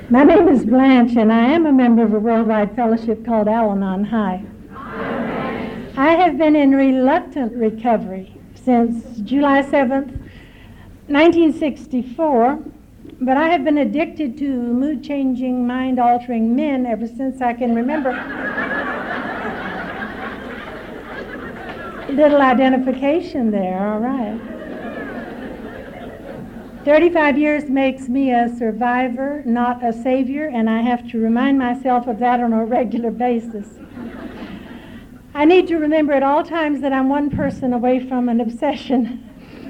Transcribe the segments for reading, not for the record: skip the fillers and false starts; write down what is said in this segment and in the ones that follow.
My name is Blanche, and I am a member of a worldwide fellowship called Al-Anon High. I have been in reluctant recovery since July 7th, 1964, but I have been addicted to mood-changing, mind-altering men ever since I can remember. Little identification there, all right. 35 years makes me a survivor, not a savior, and I have to remind myself of that on a regular basis. I need to remember at all times that I'm one person away from an obsession.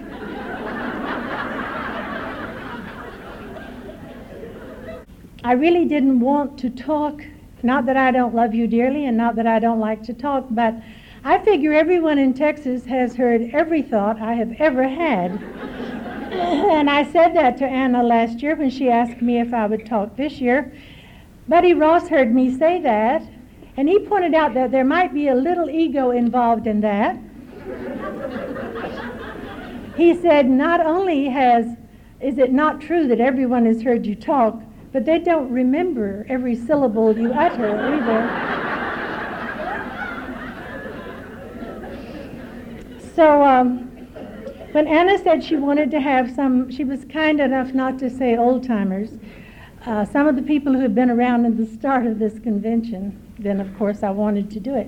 I really didn't want to talk, not that I don't love you dearly and not that I don't like to talk, but I figure everyone in Texas has heard every thought I have ever had. And I said that to Anna last year when she asked me if I would talk this year. Buddy Ross heard me say that, and he pointed out that there might be a little ego involved in that. He said, not only is it not true that everyone has heard you talk, but they don't remember every syllable you utter either. So, when Anna said she wanted to have she was kind enough not to say old-timers, some of the people who had been around at the start of this convention, then of course I wanted to do it.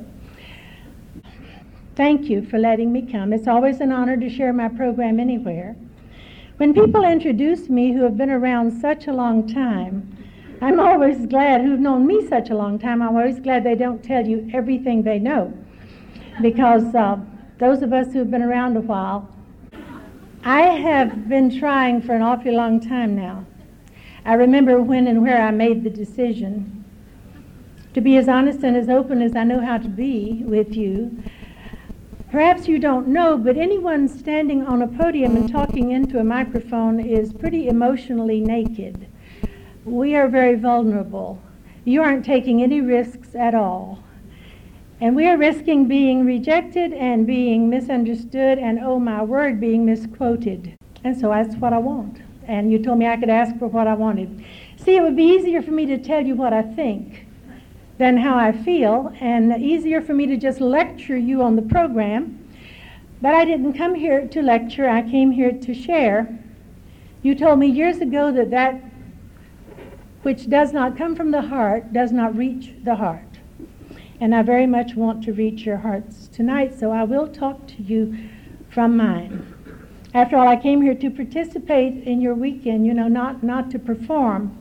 Thank you for letting me come. It's always an honor to share my program anywhere. When people introduce me who have been around such a long time, I'm always glad, who've known me such a long time, I'm always glad they don't tell you everything they know. Because those of us who've been around a while, I have been trying for an awfully long time now. I remember when and where I made the decision to be as honest and as open as I know how to be with you. Perhaps you don't know, but anyone standing on a podium and talking into a microphone is pretty emotionally naked. We are very vulnerable. You aren't taking any risks at all. And we are risking being rejected and being misunderstood and, oh my word, being misquoted. And so that's what I want. And you told me I could ask for what I wanted. See, it would be easier for me to tell you what I think than how I feel, and easier for me to just lecture you on the program. But I didn't come here to lecture, I came here to share. You told me years ago that which does not come from the heart does not reach the heart. And I very much want to reach your hearts tonight, so I will talk to you from mine. After all, I came here to participate in your weekend, not to perform.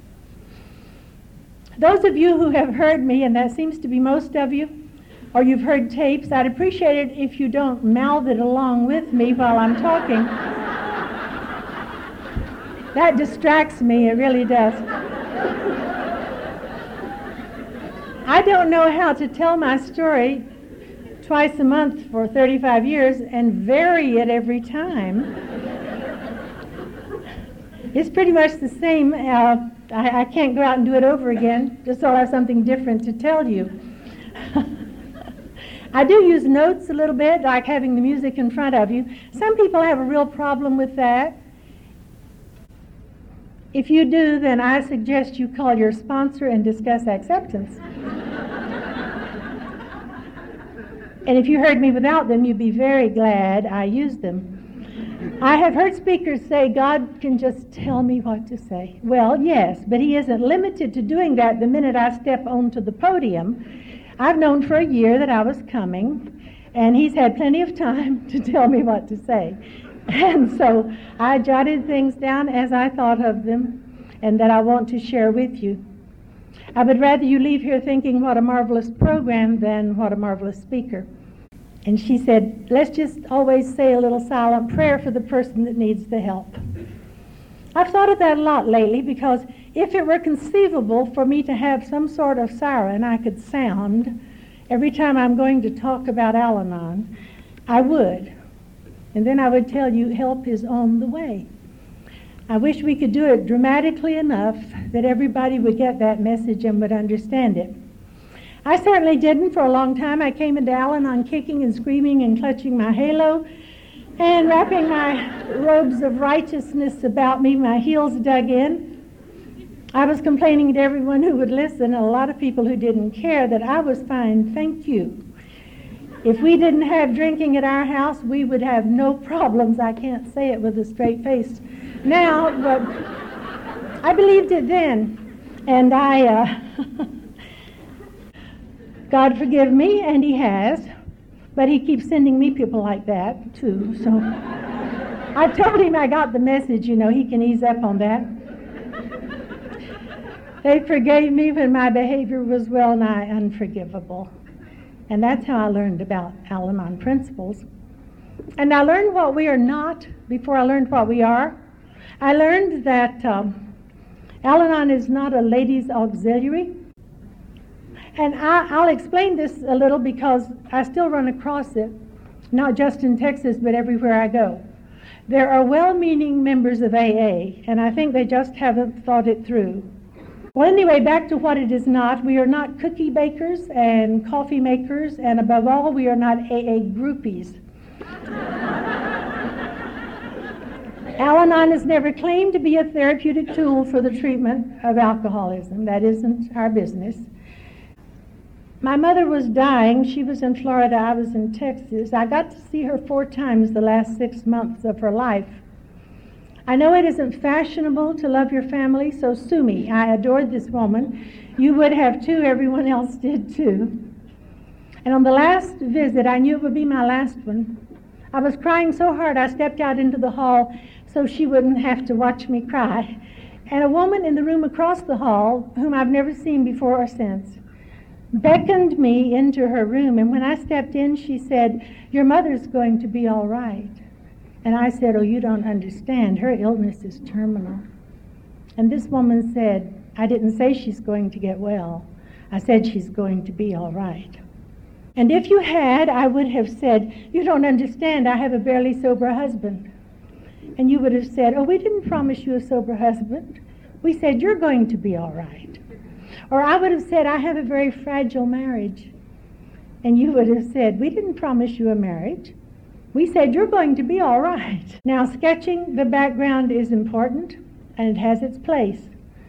Those of you who have heard me, and that seems to be most of you, or you've heard tapes, I'd appreciate it if you don't mouth it along with me while I'm talking. That distracts me, it really does. I don't know how to tell my story twice a month for 35 years and vary it every time. It's pretty much the same. I can't go out and do it over again, just so I'll have something different to tell you. I do use notes a little bit, like having the music in front of you. Some people have a real problem with that. If you do, then I suggest you call your sponsor and discuss acceptance. And if you heard me without them, you'd be very glad I used them. I have heard speakers say, God can just tell me what to say. Well, yes, but he isn't limited to doing that the minute I step onto the podium. I've known for a year that I was coming, and he's had plenty of time to tell me what to say. And so I jotted things down as I thought of them and that I want to share with you. I would rather you leave here thinking what a marvelous program than what a marvelous speaker. And she said, let's just always say a little silent prayer for the person that needs the help. I've thought of that a lot lately, because if it were conceivable for me to have some sort of siren I could sound every time I'm going to talk about Al-Anon, I would. And then I would tell you, help is on the way. I wish we could do it dramatically enough that everybody would get that message and would understand it. I certainly didn't for a long time. I came into Al-Anon kicking and screaming and clutching my halo and wrapping my robes of righteousness about me, my heels dug in. I was complaining to everyone who would listen, and a lot of people who didn't care, that I was fine, thank you. If we didn't have drinking at our house, we would have no problems. I can't say it with a straight face now, but I believed it then. And God forgive me, and He has, but He keeps sending me people like that, too. So I told Him I got the message, He can ease up on that. They forgave me when my behavior was well nigh unforgivable. And that's how I learned about Al-Anon principles. And I learned what we are not before I learned what we are. I learned that Al-Anon is not a ladies' auxiliary. And I'll explain this a little because I still run across it, not just in Texas, but everywhere I go. There are well-meaning members of AA, and I think they just haven't thought it through. Well, anyway, back to what it is not. We are not cookie bakers and coffee makers, and above all, we are not AA groupies. Al-Anon has never claimed to be a therapeutic tool for the treatment of alcoholism. That isn't our business. My mother was dying. She was in Florida. I was in Texas. I got to see her 4 times the last 6 months of her life. I know it isn't fashionable to love your family, so sue me. I adored this woman. You would have too. Everyone else did too. And on the last visit, I knew it would be my last one. I was crying so hard I stepped out into the hall so she wouldn't have to watch me cry. And a woman in the room across the hall, whom I've never seen before or since, beckoned me into her room. And when I stepped in, she said, "Your mother's going to be all right." And I said, "Oh, you don't understand. Her illness is terminal." And this woman said, "I didn't say she's going to get well. I said she's going to be all right." And if you had, I would have said, "You don't understand. I have a barely sober husband." And you would have said, "Oh, we didn't promise you a sober husband. We said you're going to be all right." Or I would have said, "I have a very fragile marriage." And you would have said, "We didn't promise you a marriage. We said you're going to be all right." Now, sketching the background is important, and it has its place.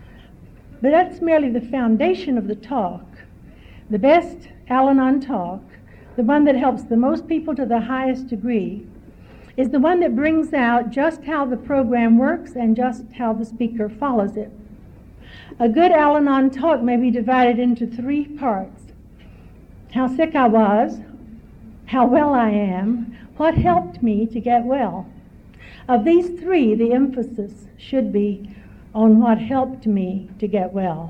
But that's merely the foundation of the talk. The best Al-Anon talk, the one that helps the most people to the highest degree, is the one that brings out just how the program works and just how the speaker follows it. A good Al-Anon talk may be divided into 3 parts. How sick I was, how well I am, what helped me to get well. Of these 3, the emphasis should be on what helped me to get well.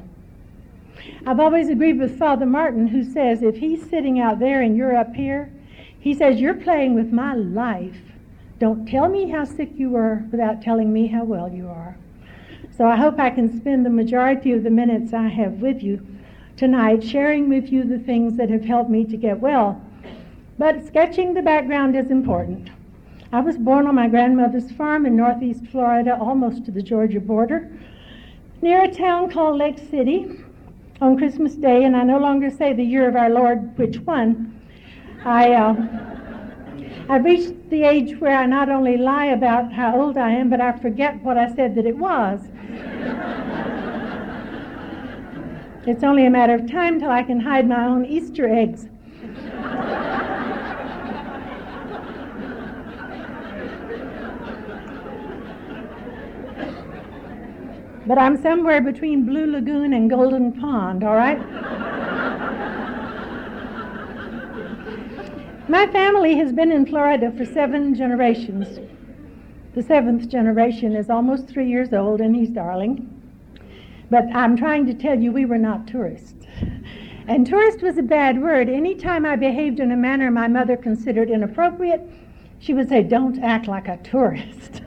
I've always agreed with Father Martin, who says if he's sitting out there and you're up here, he says, "You're playing with my life. Don't tell me how sick you were without telling me how well you are." So I hope I can spend the majority of the minutes I have with you tonight sharing with you the things that have helped me to get well. But sketching the background is important. I was born on my grandmother's farm in northeast Florida, almost to the Georgia border, near a town called Lake City, on Christmas Day, and I no longer say the year of our Lord, which one. I've reached the age where I not only lie about how old I am, but I forget what I said that it was. It's only a matter of time till I can hide my own Easter eggs. But I'm somewhere between Blue Lagoon and Golden Pond, all right? My family has been in Florida for 7 generations. The 7th generation is almost 3 years old, and he's darling. But I'm trying to tell you we were not tourists. And tourist was a bad word. Anytime I behaved in a manner my mother considered inappropriate, she would say, "Don't act like a tourist."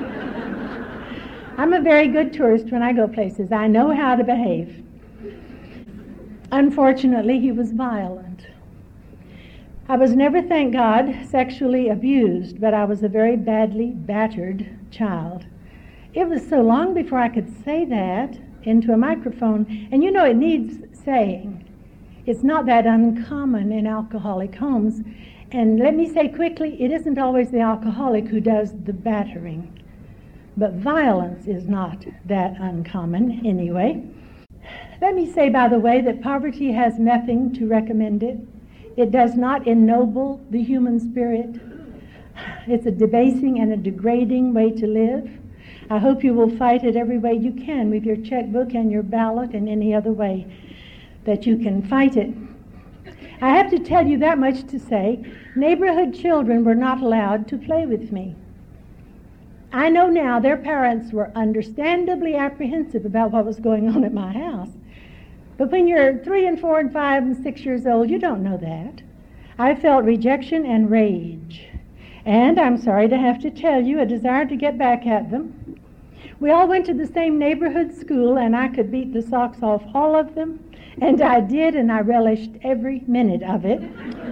I'm a very good tourist when I go places. I know how to behave. Unfortunately, he was violent. I was never, thank God, sexually abused, but I was a very badly battered child. It was so long before I could say that into a microphone, and you know it needs saying. It's not that uncommon in alcoholic homes. And let me say quickly, it isn't always the alcoholic who does the battering. but violence is not that uncommon anyway. Let me say, by the way, that poverty has nothing to recommend it. It does not ennoble the human spirit. It's a debasing and a degrading way to live. I hope you will fight it every way you can with your checkbook and your ballot and any other way that you can fight it. I have to tell you that much to say, neighborhood children were not allowed to play with me. I know now their parents were understandably apprehensive about what was going on at my house. But when you're 3 and 4 and 5 and 6 years old, you don't know that. I felt rejection and rage. And I'm sorry to have to tell you, a desire to get back at them. We all went to the same neighborhood school, and I could beat the socks off all of them. And I did, and I relished every minute of it.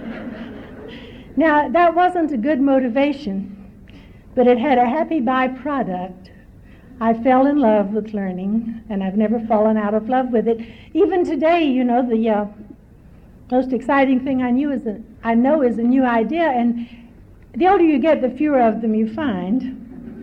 Now, that wasn't a good motivation, but it had a happy byproduct. I fell in love with learning, and I've never fallen out of love with it. Even today, you know, the most exciting thing I know is a new idea, and the older you get, the fewer of them you find.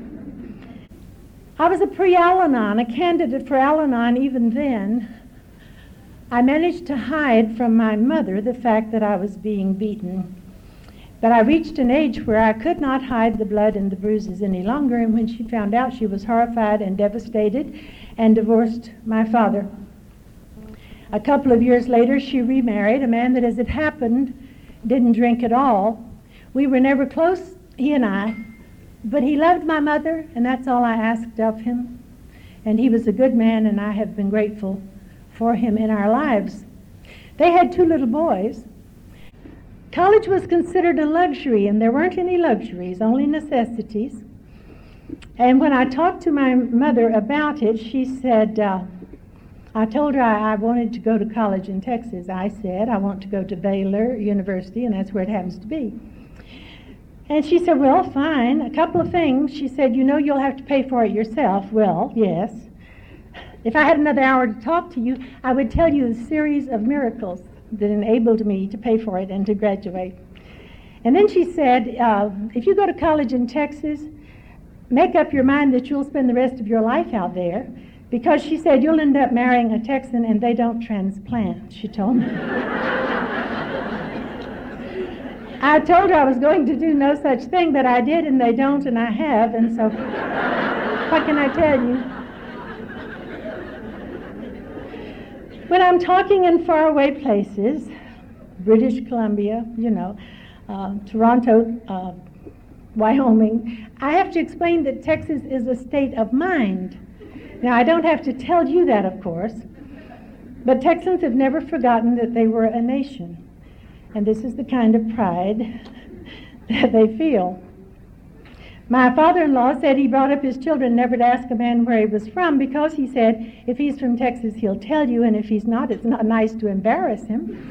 I was a pre-Al-Anon, a candidate for Al-Anon even then. I managed to hide from my mother the fact that I was being beaten. But I reached an age where I could not hide the blood and the bruises any longer, and when she found out, she was horrified and devastated and divorced my father. A couple of years later, she remarried a man that, as it happened, didn't drink at all. We were never close, he and I, but he loved my mother, and that's all I asked of him. And he was a good man, and I have been grateful for him in our lives. They had 2 little boys. College was considered a luxury, and there weren't any luxuries, only necessities. And when I talked to my mother about it, she said, I told her I wanted to go to college in Texas. I said, I want to go to Baylor University, and that's where it happens to be. And she said, well, fine. A couple of things. She said, you know, you'll have to pay for it yourself. Well, yes. If I had another hour to talk to you, I would tell you a series of miracles that enabled me to pay for it and to graduate. And then she said, if you go to college in Texas, make up your mind that you'll spend the rest of your life out there, because she said you'll end up marrying a Texan and they don't transplant, she told me. I told her I was going to do no such thing, but I did, and they don't, and I have, and so what can I tell you? When I'm talking in faraway places, British Columbia, you know, Toronto, Wyoming, I have to explain that Texas is a state of mind. Now, I don't have to tell you that, of course, but Texans have never forgotten that they were a nation. And this is the kind of pride that they feel. My father-in-law said he brought up his children never to ask a man where he was from, because he said, if he's from Texas, he'll tell you, and if he's not, it's not nice to embarrass him.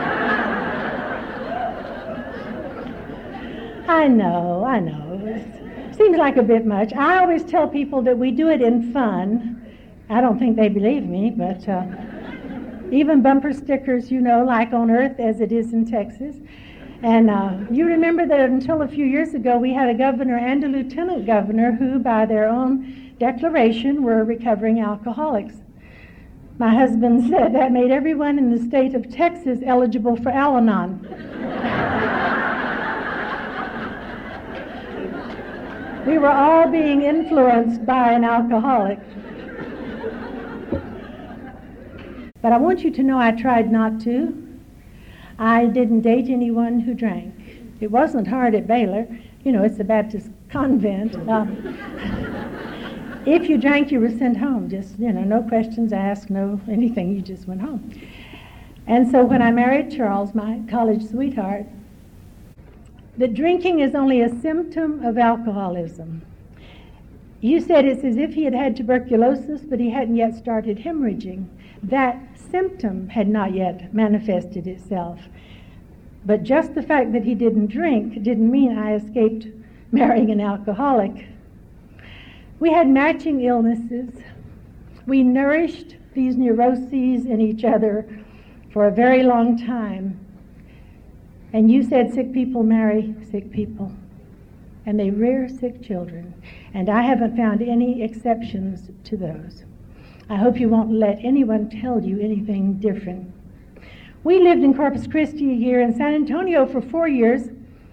I know. It seems like a bit much. I always tell people that we do it in fun. I don't think they believe me, but even bumper stickers, you know, like on Earth as it is in Texas. And you remember that until a few years ago, we had a governor and a lieutenant governor who, by their own declaration, were recovering alcoholics. My husband said that made everyone in the state of Texas eligible for Al-Anon. We were all being influenced by an alcoholic. But I want you to know I tried not to. I didn't date anyone who drank. It wasn't hard at Baylor. You know, it's a Baptist convent. If you drank, you were sent home. Just, you know, no questions asked, no anything. You just went home. And so when I married Charles, my college sweetheart, that drinking is only a symptom of alcoholism. You said it's as if he had had tuberculosis, but he hadn't yet started hemorrhaging. That symptom had not yet manifested itself. But just the fact that he didn't drink didn't mean I escaped marrying an alcoholic. We had matching illnesses. We nourished these neuroses in each other for a very long time. And you said sick people marry sick people. and they rear sick children, and I haven't found any exceptions to those. I hope you won't let anyone tell you anything different. We lived in Corpus Christi here in San Antonio for 4 years.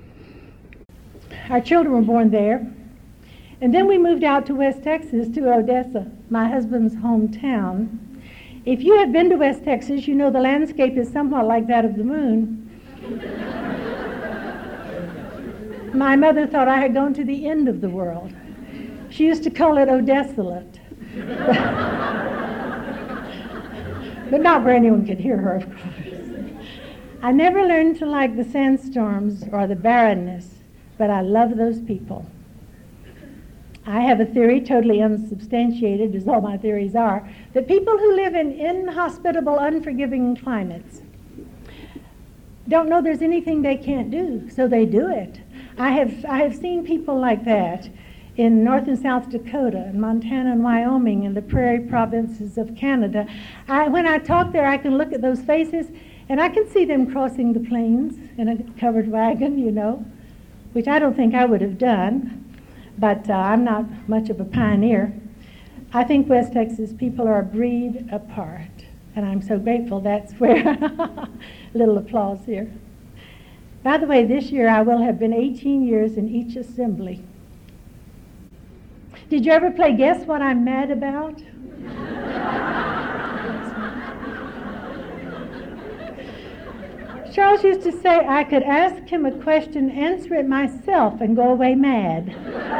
Our children were born there. And then we moved out to West Texas, to Odessa, my husband's hometown. If you have been to West Texas, you know the landscape is somewhat like that of the moon. My mother thought I had gone to the end of the world. She used to call it Odesolate. But not where anyone could hear her, of course. I never learned to like the sandstorms or the barrenness, but I love those people. I have a theory, totally unsubstantiated, as all my theories are, that people who live in inhospitable, unforgiving climates don't know there's anything they can't do, so they do it. I have seen people like that in North and South Dakota, and Montana and Wyoming, and the prairie provinces of Canada. When I talk there, I can look at those faces, and I can see them crossing the plains in a covered wagon, you know, which I don't think I would have done, but I'm not much of a pioneer. I think West Texas people are a breed apart, and I'm so grateful that's where, a little applause here. By the way, this year I will have been 18 years in each assembly. Did you ever play Guess What I'm Mad About? Charles used to say I could ask him a question, answer it myself, and go away mad.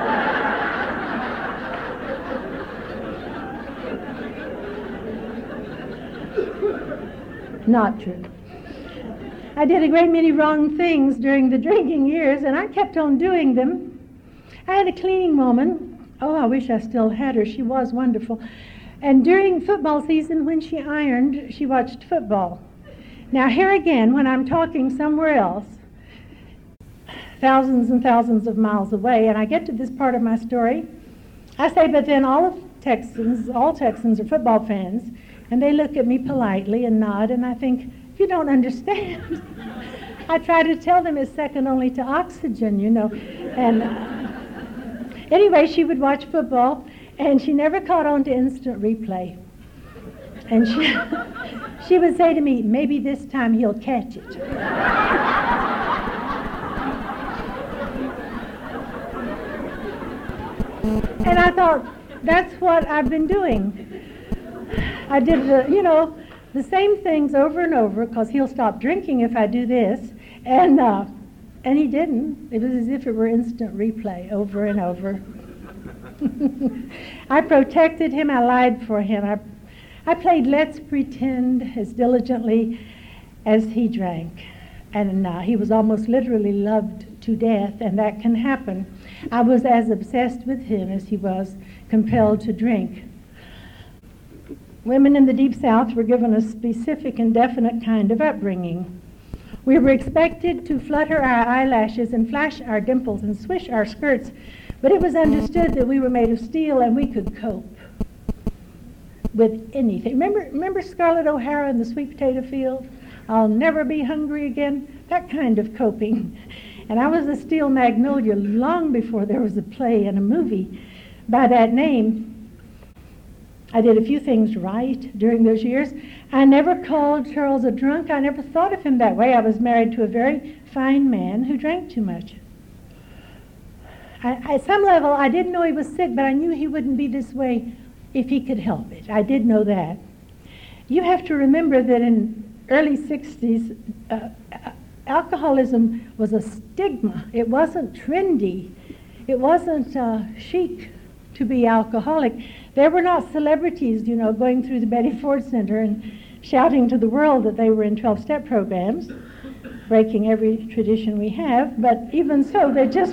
Not true. I did a great many wrong things during the drinking years, and I kept on doing them. I had a cleaning woman. Oh, I wish I still had her. She was wonderful. And during football season, when she ironed, she watched football. Now, here again, when I'm talking somewhere else, thousands and thousands of miles away, and I get to this part of my story, I say, but then all Texans are football fans, and they look at me politely and nod, and I think, you don't understand. I try to tell them it's second only to oxygen, you know. And anyway, she would watch football, and she never caught on to instant replay. And she would say to me, maybe this time he'll catch it. And I thought, that's what I've been doing. I did the same things over and over, because he'll stop drinking if I do this. And he didn't. It was as if it were instant replay over and over. I protected him. I lied for him. I played let's pretend as diligently as he drank. And he was almost literally loved to death, and that can happen. I was as obsessed with him as he was compelled to drink. Women in the Deep South were given a specific and definite kind of upbringing. We were expected to flutter our eyelashes and flash our dimples and swish our skirts, but it was understood that we were made of steel and we could cope with anything. Remember Scarlett O'Hara in The Sweet Potato Field? I'll never be hungry again. That kind of coping. And I was a steel magnolia long before there was a play and a movie by that name. I did a few things right during those years. I never called Charles a drunk. I never thought of him that way. I was married to a very fine man who drank too much. At some level, I didn't know he was sick, but I knew he wouldn't be this way if he could help it. I did know that. You have to remember that in early 60s, alcoholism was a stigma. It wasn't trendy. It wasn't chic to be alcoholic. There were not celebrities, going through the Betty Ford Center and shouting to the world that they were in 12-step programs, breaking every tradition we have. But even so, it just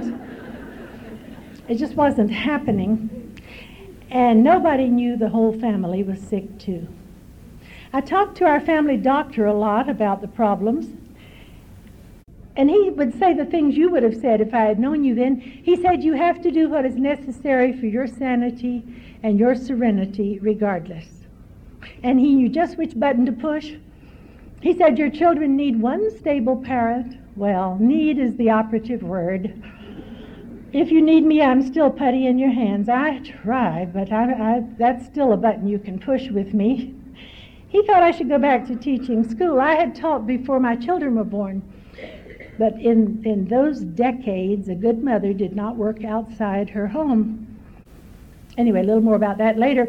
wasn't happening. And nobody knew the whole family was sick too. I talked to our family doctor a lot about the problems. And he would say the things you would have said if I had known you then. He said, you have to do what is necessary for your sanity and your serenity regardless. And he knew just which button to push. He said, your children need one stable parent. Well, need is the operative word. If you need me, I'm still putty in your hands. I try, but that's still a button you can push with me. He thought I should go back to teaching school. I had taught before my children were born. But in those decades, a good mother did not work outside her home. Anyway, a little more about that later.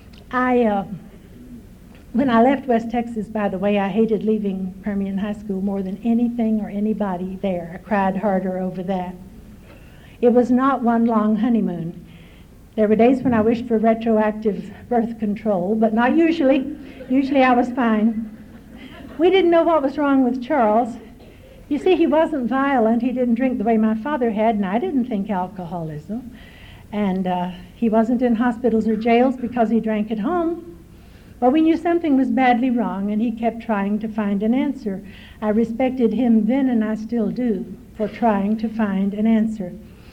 When I left West Texas, by the way, I hated leaving Permian High School more than anything or anybody there. I cried harder over that. It was not one long honeymoon. There were days when I wished for retroactive birth control, but not usually. Usually I was fine. We didn't know what was wrong with Charles. You see, he wasn't violent. He didn't drink the way my father had, and I didn't think alcoholism. And he wasn't in hospitals or jails because he drank at home. But we knew something was badly wrong, and he kept trying to find an answer. I respected him then, and I still do, for trying to find an answer.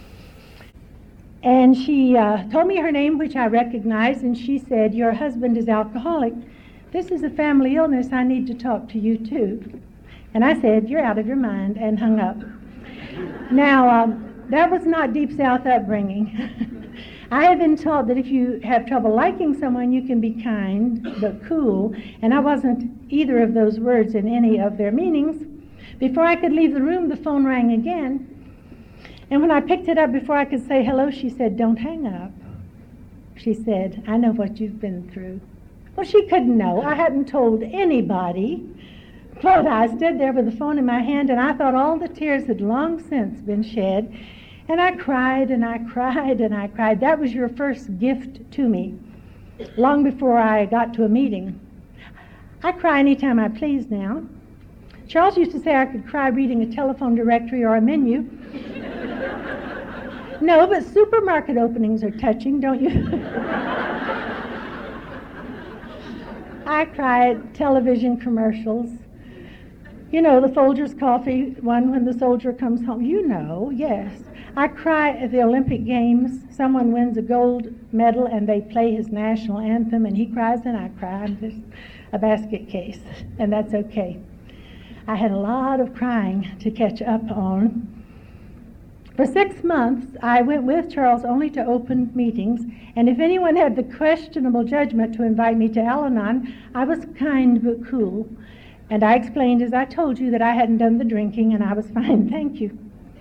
And she told me her name, which I recognized, and she said, "Your husband is alcoholic. This is a family illness. I need to talk to you, too." And I said, "You're out of your mind," and hung up. Now, that was not Deep South upbringing. I have been taught that if you have trouble liking someone, you can be kind but cool, and I wasn't either of those words in any of their meanings. Before I could leave the room, the phone rang again, and when I picked it up before I could say hello, she said, "Don't hang up." She said, "I know what you've been through." Well, she couldn't know. I hadn't told anybody. But I stood there with the phone in my hand, and I thought all the tears had long since been shed. And I cried, and I cried, and I cried. That was your first gift to me, long before I got to a meeting. I cry anytime I please now. Charles used to say I could cry reading a telephone directory or a menu. No, but supermarket openings are touching, don't you? I cry at television commercials. You know, the Folgers coffee one when the soldier comes home. You know, yes. I cry at the Olympic Games. Someone wins a gold medal and they play his national anthem and he cries and I cry. I'm just a basket case, and that's okay. I had a lot of crying to catch up on. For 6 months, I went with Charles only to open meetings, and if anyone had the questionable judgment to invite me to Al-Anon, I was kind but cool. And I explained, as I told you, that I hadn't done the drinking and I was fine, thank you.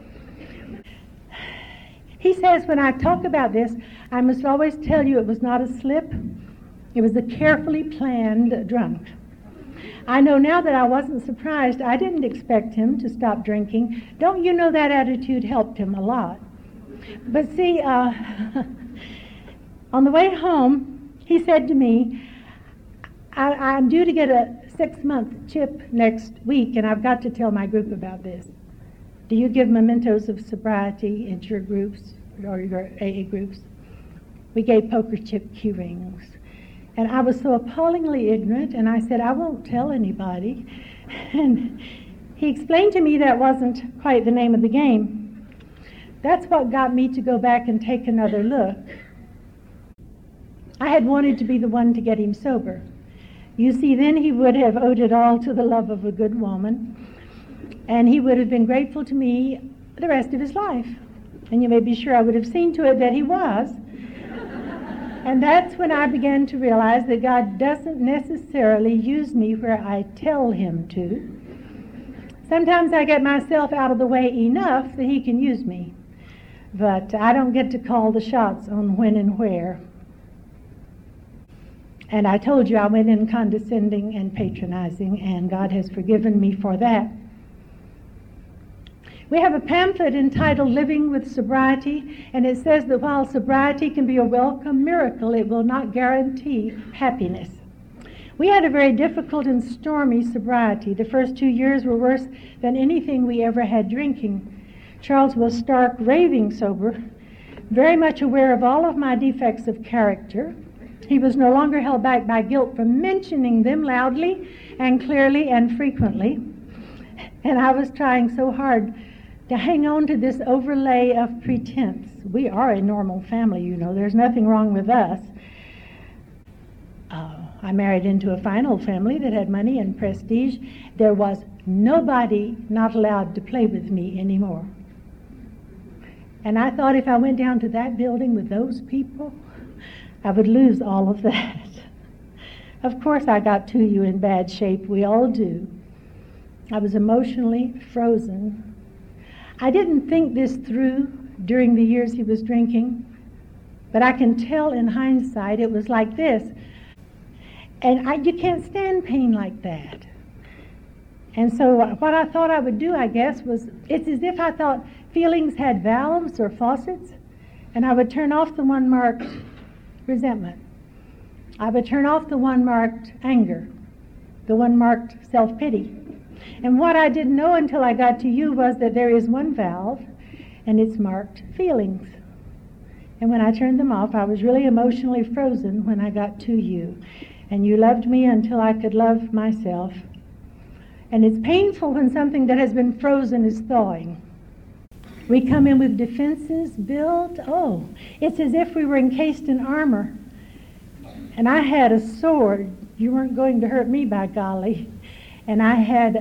He says when I talk about this, I must always tell you it was not a slip. It was a carefully planned drunk. I know now that I wasn't surprised. I didn't expect him to stop drinking. Don't you know that attitude helped him a lot? But see, on the way home, he said to me, I'm due to get a 6-month chip next week, and I've got to tell my group about this. Do you give mementos of sobriety in your groups or your AA groups? We gave poker chip key rings. And I was so appallingly ignorant, and I said, I won't tell anybody. And he explained to me that wasn't quite the name of the game. That's what got me to go back and take another look. I had wanted to be the one to get him sober. You see, then he would have owed it all to the love of a good woman, and he would have been grateful to me the rest of his life. And you may be sure I would have seen to it that he was. And that's when I began to realize that God doesn't necessarily use me where I tell him to. Sometimes I get myself out of the way enough that he can use me, but I don't get to call the shots on when and where. And I told you I went in condescending and patronizing, and God has forgiven me for that. We have a pamphlet entitled Living with Sobriety, and it says that while sobriety can be a welcome miracle, it will not guarantee happiness. We had a very difficult and stormy sobriety. The first 2 years were worse than anything we ever had drinking. Charles was stark raving sober, very much aware of all of my defects of character. He was no longer held back by guilt from mentioning them loudly and clearly and frequently. And I was trying so hard to hang on to this overlay of pretense. We are a normal family, you know. There's nothing wrong with us. I married into a fine old family that had money and prestige. There was nobody not allowed to play with me anymore. And I thought if I went down to that building with those people, I would lose all of that. Of course I got to you in bad shape. We all do. I was emotionally frozen. I didn't think this through during the years he was drinking, but I can tell in hindsight it was like this. And you can't stand pain like that. And so what I thought I would do, I guess, was it's as if I thought feelings had valves or faucets, and I would turn off the one marked resentment. I would turn off the one marked anger, the one marked self-pity. And what I didn't know until I got to you was that there is one valve, and it's marked feelings. And when I turned them off, I was really emotionally frozen when I got to you. And you loved me until I could love myself. And it's painful when something that has been frozen is thawing. We come in with defenses built. Oh, it's as if we were encased in armor. And I had a sword. You weren't going to hurt me, by golly. And I had,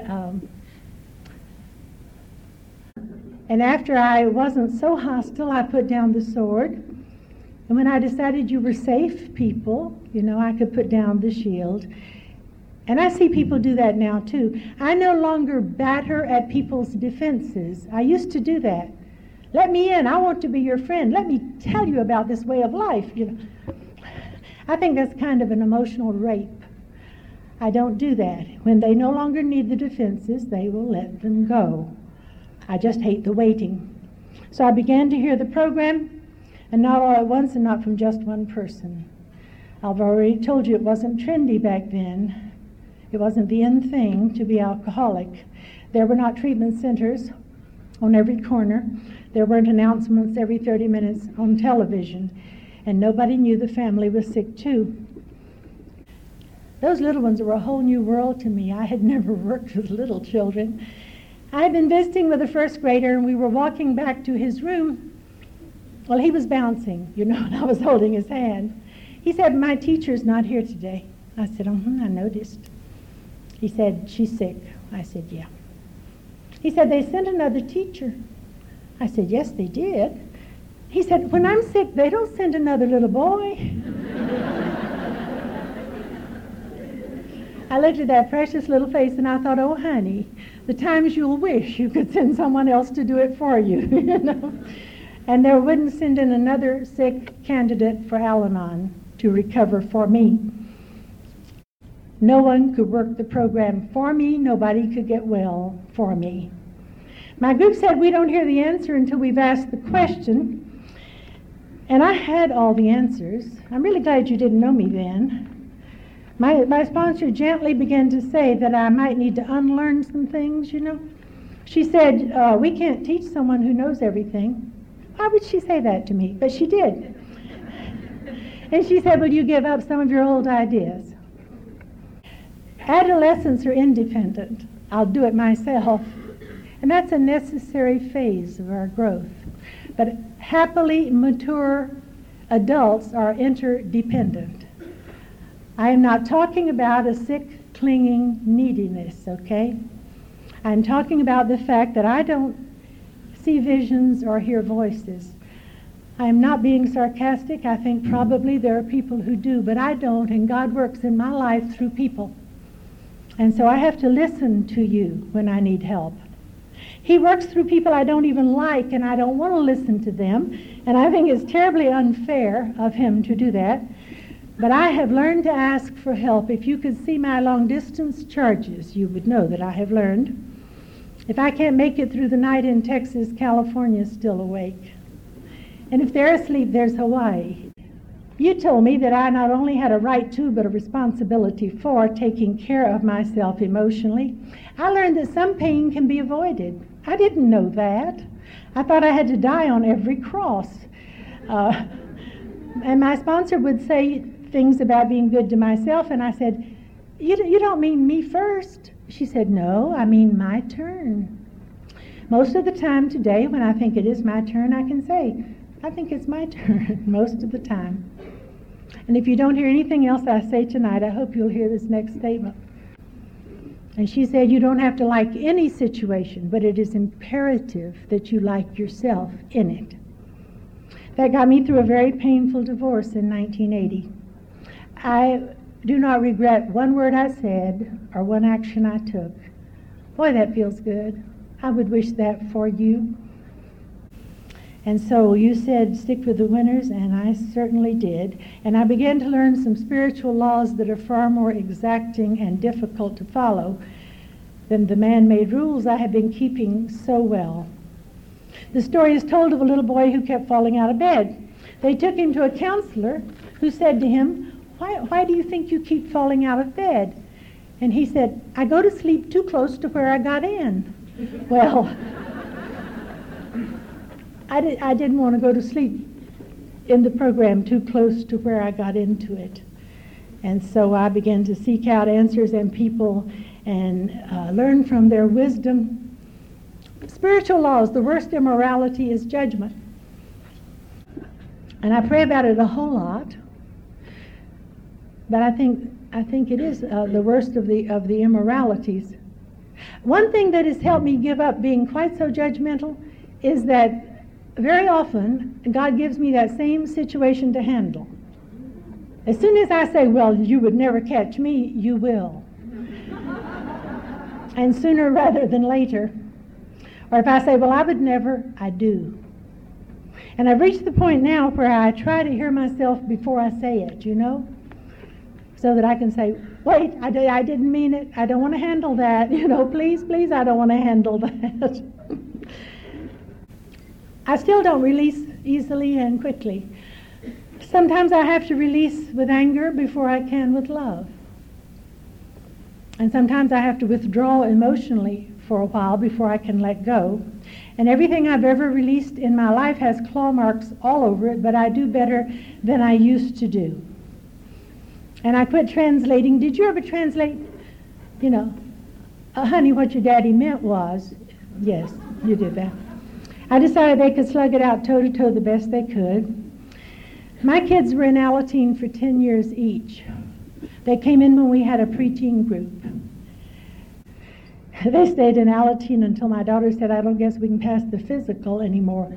and after I wasn't so hostile, I put down the sword. And when I decided you were safe people, I could put down the shield. And I see people do that now too. I no longer batter at people's defenses. I used to do that. Let me in. I want to be your friend. Let me tell you about this way of life. I think that's kind of an emotional rape. I don't do that. When they no longer need the defenses, they will let them go. I just hate the waiting. So I began to hear the program, and not all at once and not from just one person. I've already told you it wasn't trendy back then. It wasn't the in thing to be alcoholic. There were not treatment centers on every corner. There weren't announcements every 30 minutes on television. And nobody knew the family was sick too. Those little ones were a whole new world to me. I had never worked with little children. I had been visiting with a first grader, and we were walking back to his room. Well, he was bouncing, and I was holding his hand. He said, "My teacher's not here today." I said, I noticed. He said, "She's sick." I said, "Yeah." He said, "They sent another teacher." I said, "Yes, they did." He said, "When I'm sick, they don't send another little boy." I looked at that precious little face and I thought, oh, honey, the times you'll wish you could send someone else to do it for you, And they wouldn't send in another sick candidate for Al-Anon to recover for me. No one could work the program for me. Nobody could get well for me. My group said we don't hear the answer until we've asked the question. And I had all the answers. I'm really glad you didn't know me then. My sponsor gently began to say that I might need to unlearn some things, She said, we can't teach someone who knows everything. Why would she say that to me? But she did. And she said, will you give up some of your old ideas? Adolescents are independent. I'll do it myself. And that's a necessary phase of our growth. But happily mature adults are interdependent. I am not talking about a sick, clinging neediness, okay? I'm talking about the fact that I don't see visions or hear voices. I am not being sarcastic. I think probably there are people who do, but I don't, and God works in my life through people. And so I have to listen to you when I need help. He works through people I don't even like, and I don't want to listen to them, and I think it's terribly unfair of him to do that. But I have learned to ask for help. If you could see my long-distance charges, you would know that I have learned. If I can't make it through the night in Texas, California is still awake. And if they're asleep, there's Hawaii. You told me that I not only had a right to, but a responsibility for taking care of myself emotionally. I learned that some pain can be avoided. I didn't know that. I thought I had to die on every cross. And my sponsor would say things about being good to myself, and I said, you don't mean me first. She said, no, I mean my turn. Most of the time today, when I think it is my turn, I can say, I think it's my turn, most of the time. And if you don't hear anything else I say tonight, I hope you'll hear this next statement. And she said, you don't have to like any situation, but it is imperative that you like yourself in it. That got me through a very painful divorce in 1980. I do not regret one word I said or one action I took. Boy, that feels good. I would wish that for you. And so you said stick with the winners, and I certainly did. And I began to learn some spiritual laws that are far more exacting and difficult to follow than the man-made rules I have been keeping so well. The story is told of a little boy who kept falling out of bed. They took him to a counselor who said to him, why do you think you keep falling out of bed? And he said, I go to sleep too close to where I got in. Well, I didn't want to go to sleep in the program too close to where I got into it. And so I began to seek out answers and people and learn from their wisdom. Spiritual laws, the worst immorality is judgment. And I pray about it a whole lot. But I think it is the worst of the immoralities. One thing that has helped me give up being quite so judgmental is that very often God gives me that same situation to handle. As soon as I say, well, you would never catch me, you will. And sooner rather than later. Or if I say, well, I would never, I do. And I've reached the point now where I try to hear myself before I say it, you know? So that I can say, wait, I didn't mean it. I don't want to handle that. You know, please, I don't want to handle that. I still don't release easily and quickly. Sometimes I have to release with anger before I can with love. And sometimes I have to withdraw emotionally for a while before I can let go. And everything I've ever released in my life has claw marks all over it, but I do better than I used to do. And I quit translating. Did you ever translate, you know, honey, what your daddy meant was, yes, you did that. I decided they could slug it out toe-to-toe the best they could. My kids were in Alateen for 10 years each. They came in when we had a preteen group. They stayed in Alateen until my daughter said, I don't guess we can pass the physical anymore.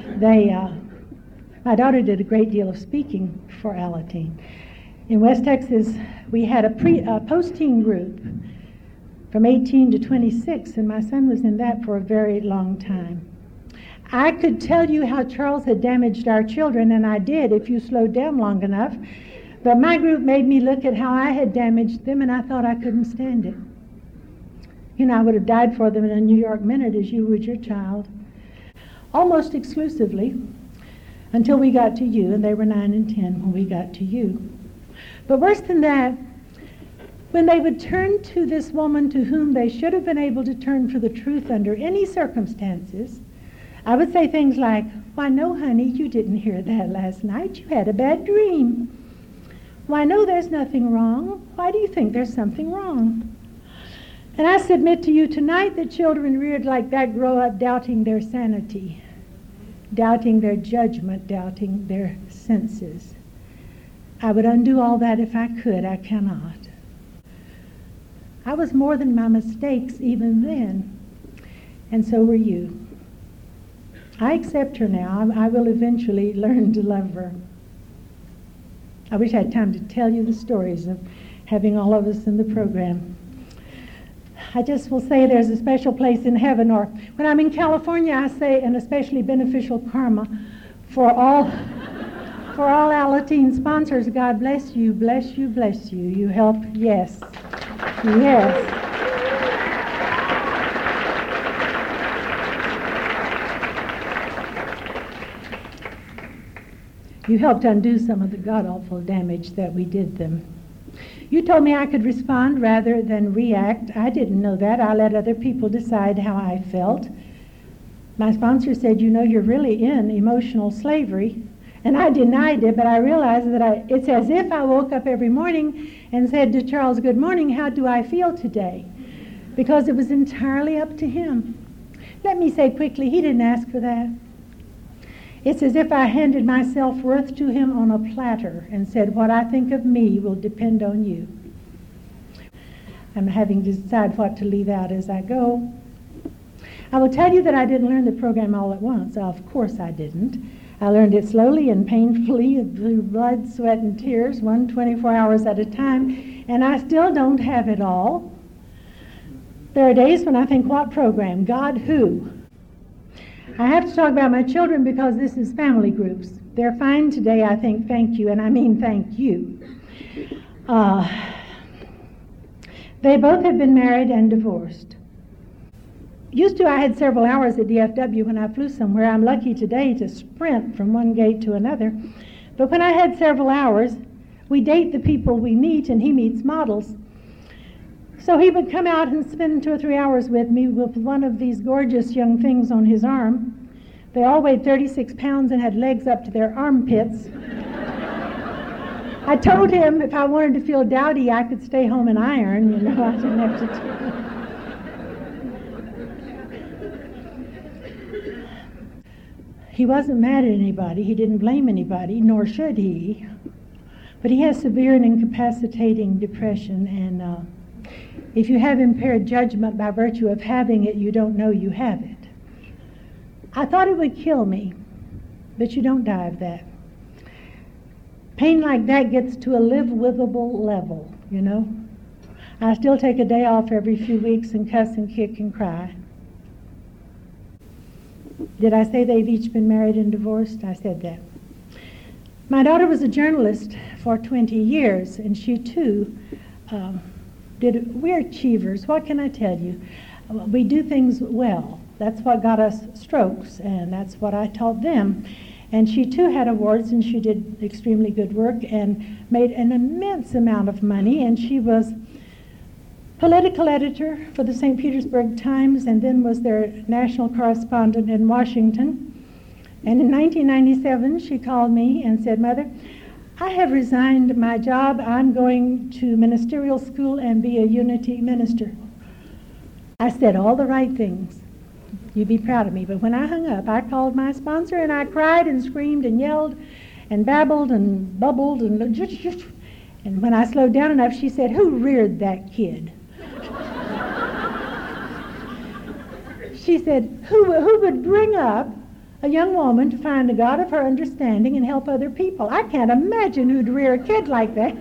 My daughter did a great deal of speaking for Alateen. In West Texas, we had a post-teen group from 18 to 26, and my son was in that for a very long time. I could tell you how Charles had damaged our children, and I did if you slowed down long enough, but my group made me look at how I had damaged them, and I thought I couldn't stand it. You know, I would have died for them in a New York minute as you would your child. Almost exclusively, until we got to you, and they were 9 and 10 when we got to you. But worse than that, when they would turn to this woman to whom they should have been able to turn for the truth under any circumstances, I would say things like, why, no, honey, you didn't hear that last night. You had a bad dream. Why, no, there's nothing wrong. Why do you think there's something wrong? And I submit to you tonight that children reared like that grow up doubting their sanity, doubting their judgment, doubting their senses. I would undo all that if I could. I cannot. I was more than my mistakes even then, and so were you. I accept her now. I will eventually learn to love her. I wish I had time to tell you the stories of having all of us in the program. I just will say there's a special place in heaven, or when I'm in California, I say an especially beneficial karma for all Alateen sponsors. God bless you, bless you, bless you. You help, yes, yes. You helped undo some of the god-awful damage that we did them. You told me I could respond rather than react. I didn't know that. I let other people decide how I felt. My sponsor said, you know, you're really in emotional slavery. And I denied it, but I realized that it's as if I woke up every morning and said to Charles, good morning, how do I feel today? Because it was entirely up to him. Let me say quickly, he didn't ask for that. It's as if I handed my self-worth to him on a platter and said, what I think of me will depend on you. I'm having to decide what to leave out as I go. I will tell you that I didn't learn the program all at once. Of course I didn't. I learned it slowly and painfully through blood, sweat, and tears, 24 hours at a time, and I still don't have it all. There are days when I think, what program? God, who? I have to talk about my children because this is family groups. They're fine today, I think, thank you, and I mean thank you. They both have been married and divorced. Used to, I had several hours at DFW when I flew somewhere. I'm lucky today to sprint from one gate to another. But when I had several hours, we date the people we meet, and he meets models. So he would come out and spend 2 or 3 hours with me with one of these gorgeous young things on his arm. They all weighed 36 pounds and had legs up to their armpits. I told him if I wanted to feel dowdy, I could stay home and iron, you know, I didn't have to do. He wasn't mad at anybody. He didn't blame anybody, nor should he. But he has severe and incapacitating depression, and if you have impaired judgment by virtue of having it, you don't know you have it. I thought it would kill me, but you don't die of that. Pain like that gets to a live-withable level, you know. I still take a day off every few weeks and cuss and kick and cry. Did I say they've each been married and divorced? I said that. My daughter was a journalist for 20 years, and she too we're achievers. What can I tell you? We do things well. That's what got us strokes, and that's what I taught them. And she too had awards, and she did extremely good work and made an immense amount of money, and she was political editor for the St. Petersburg Times, and then was their national correspondent in Washington. And in 1997, she called me and said, "Mother, I have resigned my job. I'm going to ministerial school and be a unity minister." I said all the right things. You'd be proud of me. But when I hung up, I called my sponsor, and I cried and screamed and yelled and babbled and bubbled. And when I slowed down enough, she said, "Who reared that kid?" She said, who would bring up a young woman to find the God of her understanding and help other people? I can't imagine who'd rear a kid like that.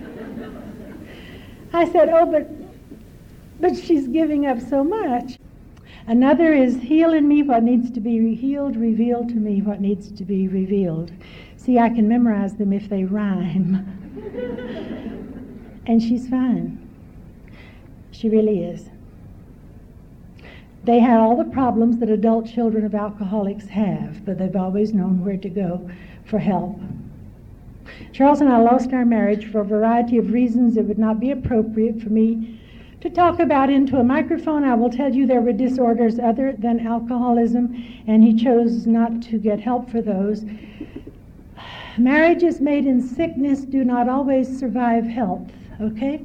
I said, "Oh, but she's giving up so much." Another is, "Heal in me what needs to be healed, reveal to me what needs to be revealed." See, I can memorize them if they rhyme. And she's fine. She really is. They had all the problems that adult children of alcoholics have, but they've always known where to go for help. Charles and I lost our marriage for a variety of reasons it would not be appropriate for me to talk about into a microphone. I will tell you there were disorders other than alcoholism, and he chose not to get help for those. Marriages made in sickness do not always survive health, okay?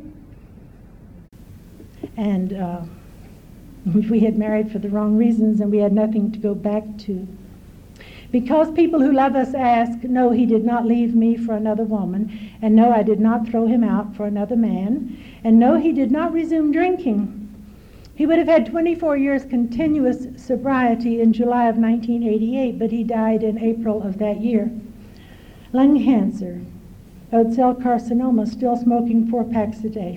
And we had married for the wrong reasons, and we had nothing to go back to. Because people who love us ask, no, he did not leave me for another woman, and no, I did not throw him out for another man, and no, he did not resume drinking. He would have had 24 years continuous sobriety in July of 1988, but he died in April of that year. Lung cancer, Oat cell carcinoma, still smoking 4 packs a day.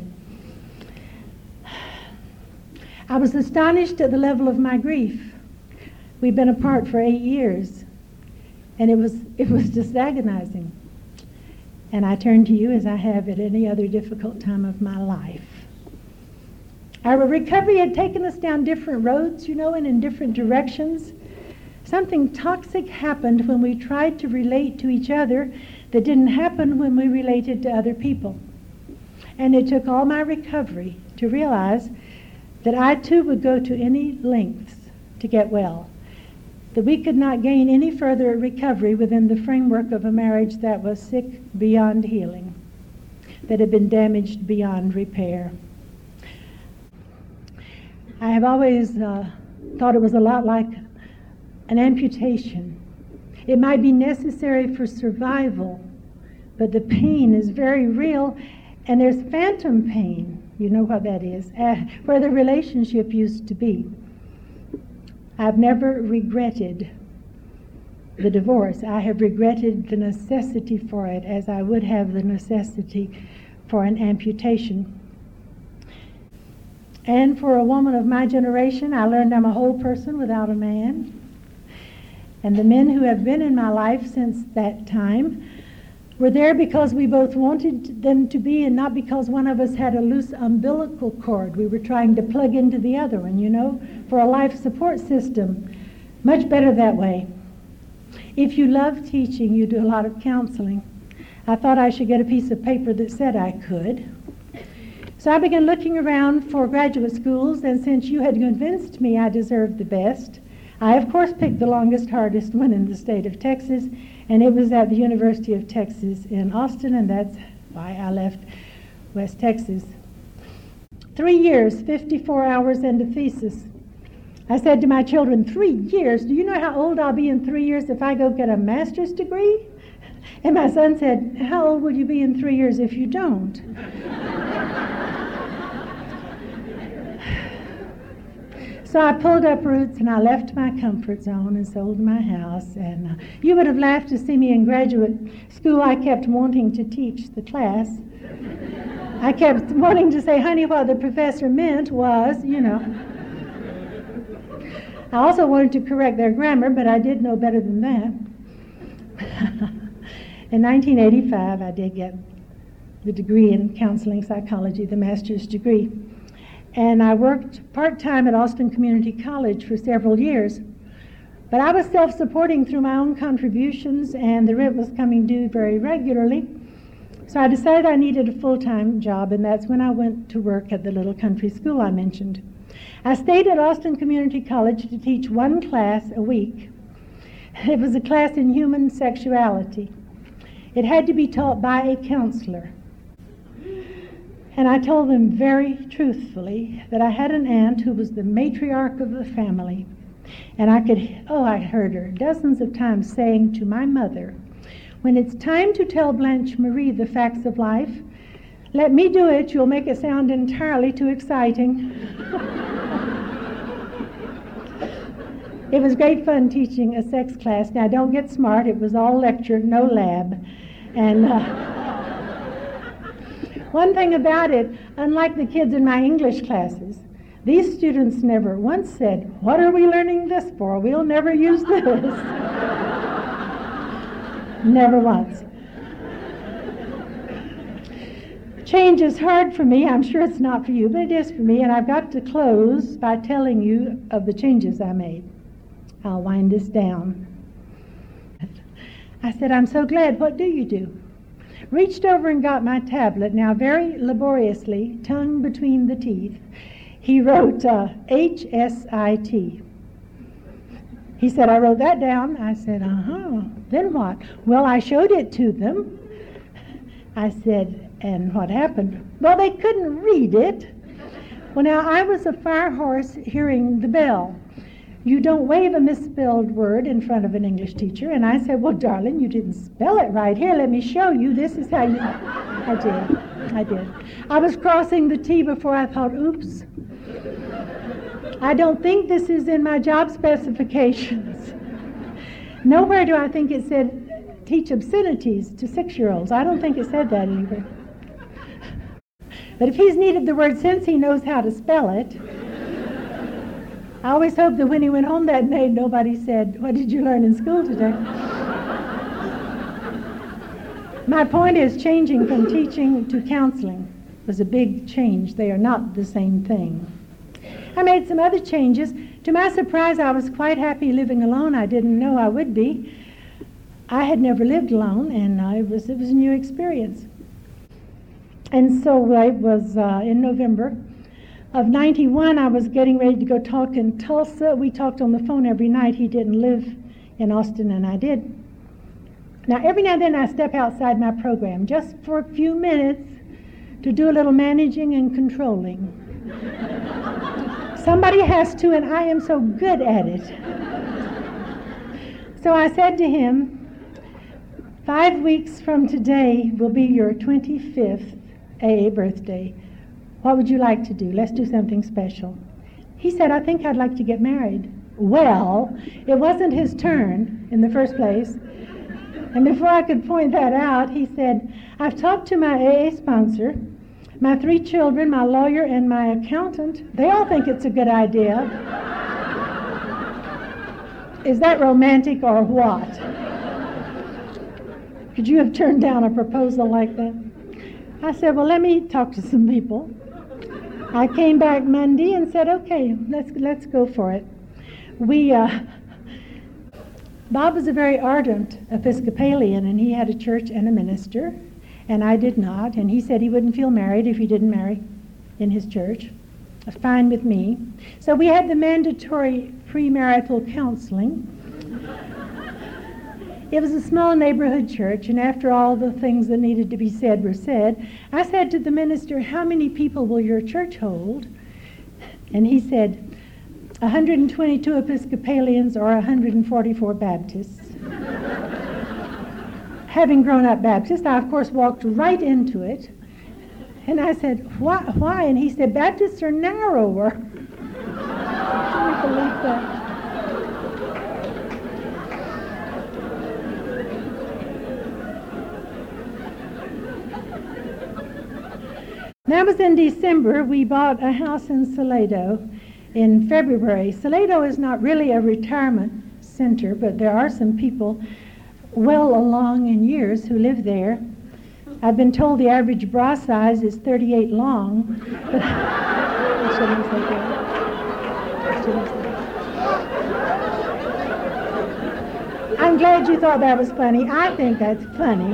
I was astonished at the level of my grief. We'd been apart for 8 years, and it was just agonizing. And I turned to you as I have at any other difficult time of my life. Our recovery had taken us down different roads, and in different directions. Something toxic happened when we tried to relate to each other that didn't happen when we related to other people. And it took all my recovery to realize that I too would go to any lengths to get well, that we could not gain any further recovery within the framework of a marriage that was sick beyond healing, that had been damaged beyond repair. I have always thought it was a lot like an amputation. It might be necessary for survival, but the pain is very real, and there's phantom pain. You know what that is, where the relationship used to be. I've never regretted the divorce. I have regretted the necessity for it as I would have the necessity for an amputation. And for a woman of my generation, I learned I'm a whole person without a man. And the men who have been in my life since that time were there because we both wanted them to be, and not because one of us had a loose umbilical cord. We were trying to plug into the other one, you know, for a life support system. Much better that way. If you love teaching, you do a lot of counseling. I thought I should get a piece of paper that said I could. So I began looking around for graduate schools, and since you had convinced me I deserved the best, I of course picked the longest, hardest one in the state of Texas, and it was at the University of Texas in Austin, and that's why I left West Texas. 3 years, 54 hours, and a thesis. I said to my children, 3 years? Do you know how old I'll be in 3 years if I go get a master's degree? And my son said, how old will you be in 3 years if you don't? So I pulled up roots and I left my comfort zone and sold my house. And you would have laughed to see me in graduate school. I kept wanting to teach the class. I kept wanting to say, honey, what the professor meant was, you know. I also wanted to correct their grammar, but I did know better than that. In 1985, I did get the degree in counseling psychology, the master's degree. And I worked part-time at Austin Community College for several years. But I was self-supporting through my own contributions, and the rent was coming due very regularly. So I decided I needed a full-time job, and that's when I went to work at the little country school I mentioned. I stayed at Austin Community College to teach one class a week. It was a class in human sexuality. It had to be taught by a counselor. And I told them very truthfully that I had an aunt who was the matriarch of the family. And I heard her dozens of times saying to my mother, when it's time to tell Blanche Marie the facts of life, let me do it, you'll make it sound entirely too exciting. It was great fun teaching a sex class. Now don't get smart, it was all lecture, no lab. And one thing about it, unlike the kids in my English classes, these students never once said, what are we learning this for? We'll never use this. Never once. Change is hard for me. I'm sure it's not for you, but it is for me, and I've got to close by telling you of the changes I made. I'll wind this down. I said, I'm so glad. What do you do? Reached over and got my tablet. Now, very laboriously, tongue between the teeth, he wrote HSIT. He said, I wrote that down. I said, Then what? Well, I showed it to them. I said, and what happened? Well, they couldn't read it. Well, now, I was a fire horse hearing the bell. You don't wave a misspelled word in front of an English teacher. And I said, well, darling, you didn't spell it right. Here, let me show you. This is how you... I did. I was crossing the T before I thought, oops. I don't think this is in my job specifications. Nowhere do I think it said teach obscenities to 6-year-olds. I don't think it said that anywhere. But if he's needed the word since he knows how to spell it, I always hoped that when he went home that night, nobody said, what did you learn in school today? My point is, changing from teaching to counseling was a big change. They are not the same thing. I made some other changes. To my surprise, I was quite happy living alone. I didn't know I would be. I had never lived alone, and it was a new experience. And so it was in November of 91, I was getting ready to go talk in Tulsa. We talked on the phone every night. He didn't live in Austin, and I did. Now, every now and then I step outside my program, just for a few minutes, to do a little managing and controlling. Somebody has to, and I am so good at it. So I said to him, 5 weeks from today will be your 25th AA birthday. What would you like to do? Let's do something special. He said, I think I'd like to get married. Well, it wasn't his turn. in the first place. And before I could point that out, he said, I've talked to my AA sponsor, my 3 children, my lawyer, and my accountant. They all think it's a good idea. Is that romantic or what? Could you have turned down a proposal like that? I said, well, let me talk to some people. I came back Monday and said, okay, let's go for it. Bob was a very ardent Episcopalian, and he had a church and a minister, and I did not, and he said he wouldn't feel married if he didn't marry in his church. Fine with me. So we had the mandatory premarital counseling. It was a small neighborhood church, and after all the things that needed to be said were said, I said to the minister, how many people will your church hold? And he said, 122 Episcopalians or 144 Baptists. Having grown up Baptist, I of course walked right into it. And I said, why? And he said, Baptists are narrower. Can you believe that? That was in December. We bought a house in Salado in February. Salado is not really a retirement center, but there are some people well along in years who live there. I've been told the average bra size is 38 long. But I shouldn't say that. I'm glad you thought that was funny. I think that's funny.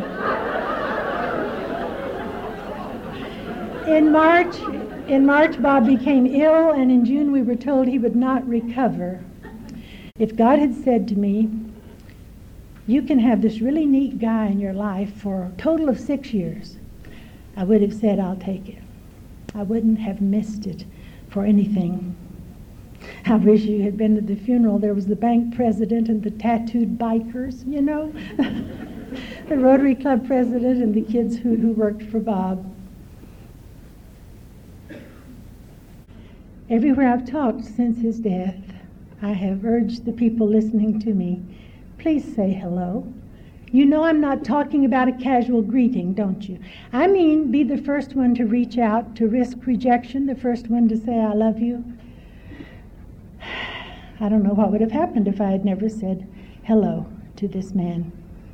In March, Bob became ill, and in June we were told he would not recover. If God had said to me, you can have this really neat guy in your life for a total of 6 years, I would have said, I'll take it. I wouldn't have missed it for anything. I wish you had been to the funeral. There was the bank president and the tattooed bikers, you know, the Rotary Club president and the kids who worked for Bob. Everywhere I've talked since his death, I have urged the people listening to me, please say hello. You know I'm not talking about a casual greeting, don't you? I mean, be the first one to reach out, to risk rejection, the first one to say I love you. I don't know what would have happened if I had never said hello to this man.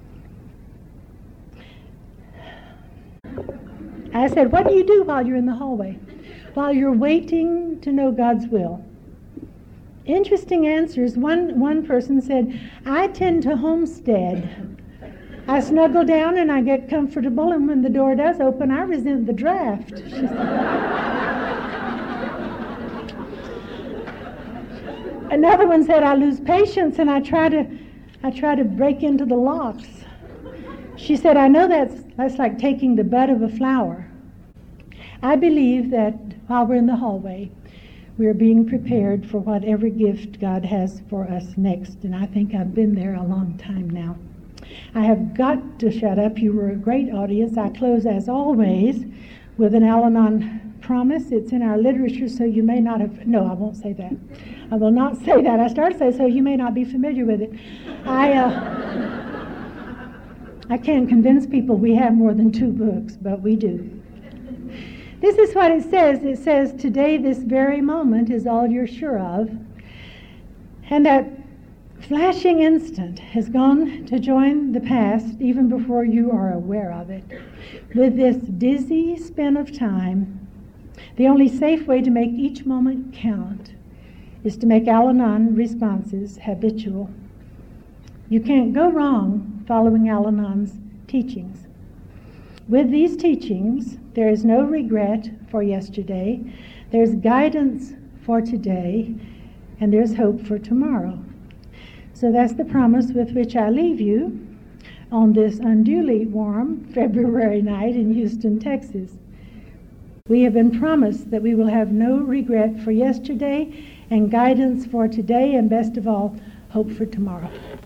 I said, what do you do while you're in the hallway? While you're waiting to know God's will? Interesting answers. One person said, I tend to homestead. I snuggle down and I get comfortable, and when the door does open, I resent the draft. She said. Another one said, I lose patience and I try to break into the locks. She said, I know that's like taking the bud of a flower. I believe that while we're in the hallway, we're being prepared for whatever gift God has for us next, and I think I've been there a long time now. I have got to shut up. You were a great audience. I close, as always, with an Al-Anon promise. It's in our literature, so you may not have... No, I won't say that. I will not say that. I started to say, so you may not be familiar with it. I can't convince people we have more than 2 books, but we do. This is what it says. It says, today, this very moment is all you're sure of. And that flashing instant has gone to join the past even before you are aware of it. With this dizzy spin of time, the only safe way to make each moment count is to make Al-Anon responses habitual. You can't go wrong following Al-Anon's teachings. With these teachings, there is no regret for yesterday, there's guidance for today, and there's hope for tomorrow. So that's the promise with which I leave you on this unduly warm February night in Houston, Texas. We have been promised that we will have no regret for yesterday and guidance for today, and best of all, hope for tomorrow.